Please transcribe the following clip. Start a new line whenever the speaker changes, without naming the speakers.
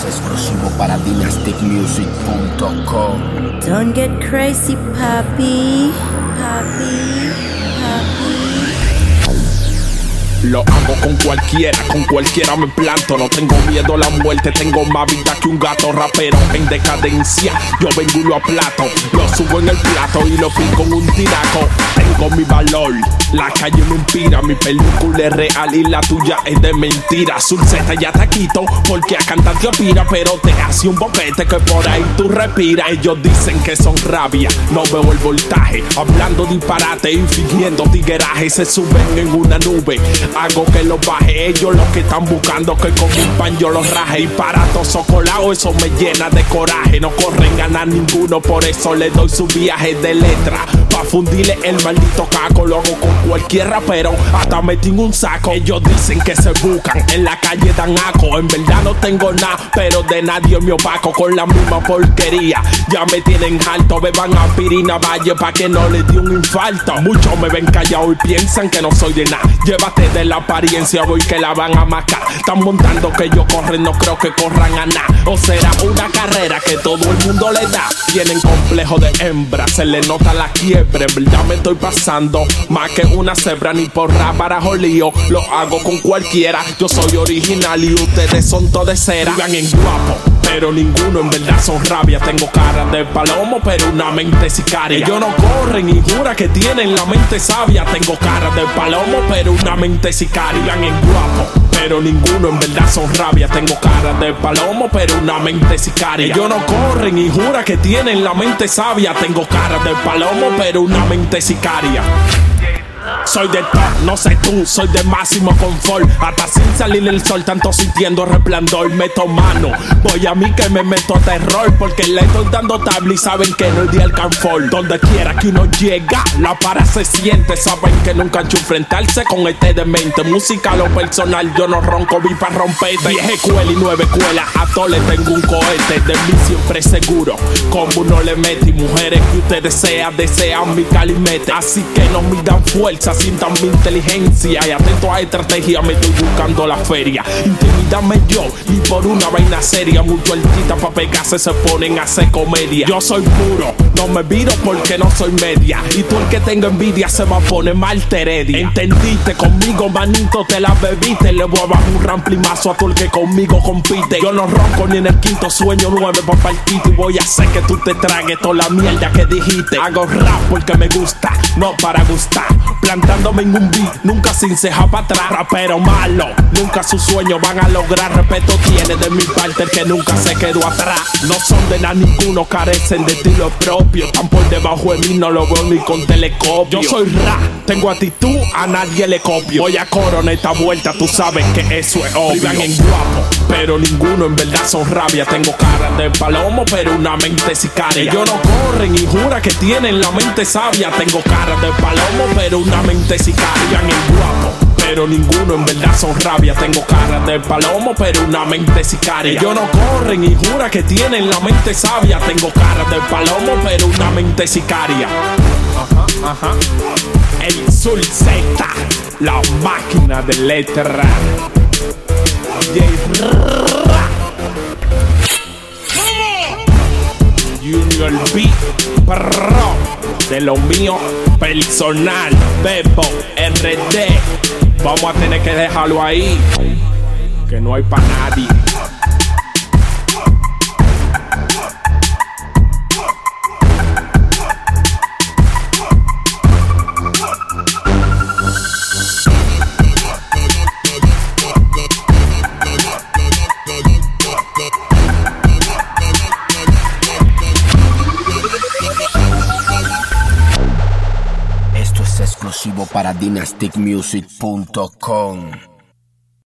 es exclusivo para dynasticmusic.com.
Don't get crazy, papi, papi, papi.
Lo hago con cualquiera me planto. No tengo miedo a la muerte, tengo más vida que un gato. Rapero en decadencia, yo vengo y lo aplato. Lo subo en el plato y lo pico en un tinaco. Tengo mi valor, la calle me inspira. Mi película es real y la tuya es de mentira. Sulceta ya te quito porque a cantar te aspira, pero te hace un boquete que por ahí tú respiras. Ellos dicen que son rabia, no veo el voltaje. Hablando disparate y fingiendo tigueraje. Se suben en una nube, hago que los baje. Ellos los que están buscando que con un pan yo los raje. Y para todo socolado eso me llena de coraje. No corren ganar ninguno, por eso le doy su viaje de letra. Pa' fundirle el maldito caco. Lo hago con cualquier rapero, hasta metí en un saco. Ellos dicen que se buscan, en la calle dan aco. En verdad no tengo nada, pero de nadie me opaco. Con la misma porquería, ya me tienen alto. Beban aspirina valle pa' que no le dé un infarto. Muchos me ven callado y piensan que no soy de nada. Llévate de la apariencia, voy que la van a macar. Están montando que yo corren, no creo que corran a nada. O será una carrera que todo el mundo le da. Tienen complejo de hembra, se le nota la quiebre. En verdad me estoy pasando más que una cebra, ni por barajo lío. Lo hago con cualquiera, yo soy original y ustedes son todos de cera. Vivan en guapo, pero ninguno en verdad son rabia. Tengo cara de palomo, pero una mente sicaria. Ellos no corren y jura que tienen la mente sabia. Tengo cara de palomo, pero una mente sicaria. Vivan en guapo, pero ninguno en verdad son rabia. Tengo cara de palomo, pero una mente sicaria. Ellos no corren y jura que tienen la mente sabia. Tengo cara de palomo, pero una mente sicaria. Soy de top, no sé tú, soy de máximo confort. Hasta sin salir el sol, tanto sintiendo resplandor. Meto mano, voy a mí que me meto a terror. Porque le estoy dando tabla y saben que no es de alcanfor. Donde quiera que uno llega, la para se siente. Saben que nunca han hecho enfrentarse con este demente. Música a lo personal, yo no ronco, vi pa' romper. Vieja escuela y nueva escuela, a todos le tengo un cohete. De mí siempre seguro, como uno le mete. Y mujeres que usted desean mi calimete. Así que no me dan fuerza, sientan mi inteligencia. Y atento a estrategia, me estoy buscando la feria. Intimídame yo, ni por una vaina seria. Mucho altita pa' pegarse se ponen a hacer comedia. Yo soy puro, no me viro porque no soy media. Y tú el que tenga envidia se va a poner mal teredia. ¿Entendiste? Conmigo, manito, te la bebiste. Le voy a bajar un ramplimazo a todo el que conmigo compite. Yo no ronco ni en el quinto sueño 9 pa' partito. Y voy a hacer que tú te tragues toda la mierda que dijiste. Hago rap porque me gusta, no para gustar. Plantándome en un beat, nunca sin ceja para atrás. Rapero malo, nunca sus sueños van a lograr. Respeto tiene de mi parte el que nunca se quedó atrás. No son de nada ninguno, carecen de estilo propio. Están por debajo de mí, no lo veo ni con telescopio. Yo soy rap, tengo actitud, a nadie le copio. Voy a coronar esta vuelta, tú sabes que eso es obvio. Vivan en guapo, pero ninguno en verdad son rabia. Tengo cara de palomo, pero una mente sicaria. Ellos no corren y jura que tienen la mente sabia. Tengo cara de palomo, pero una mente sicaria. Vivan en guapo, pero ninguno en verdad son rabia. Tengo cara de palomo, pero una mente sicaria. Ellos no corren y jura que tienen la mente sabia. Tengo cara de palomo, pero una mente sicaria. Ajá. El Sulceta, la máquina de letra. Junior B, perro, de lo mío personal, Bebo RD. Vamos a tener que dejarlo ahí, que no hay pa' nadie.
Esto es exclusivo para dynasticmusic.com.